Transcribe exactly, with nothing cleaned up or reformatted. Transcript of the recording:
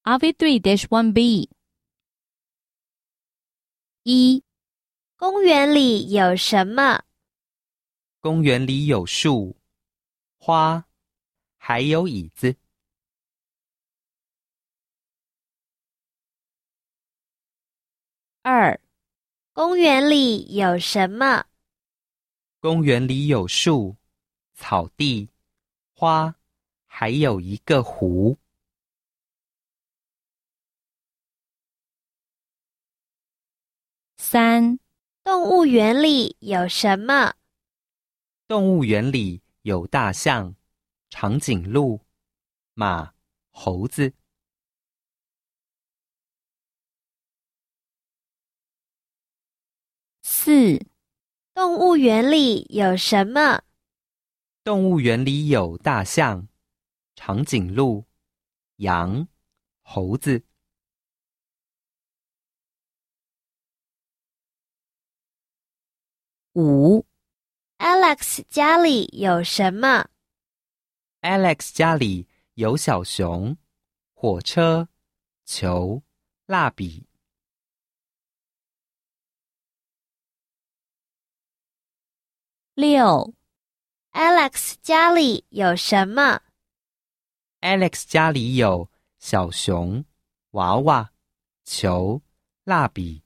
R V three dash one B 一、 公园里有什么？ 公园里有树、花，还有椅子。 二、公园里有什么？ 公园里有树、草地、花，还有一个湖。 三、 动物园里有什么？ 动物园里有大象、长颈鹿、马、猴子。 四、 动物园里有什么？ 动物园里有大象、长颈鹿、羊、猴子。 五、 Alex 家里有什么？ Alex 家里有小熊、火车、球、蜡笔。 六、 Alex 家里有什么？ Alex 家里有小熊、娃娃、球、蜡笔。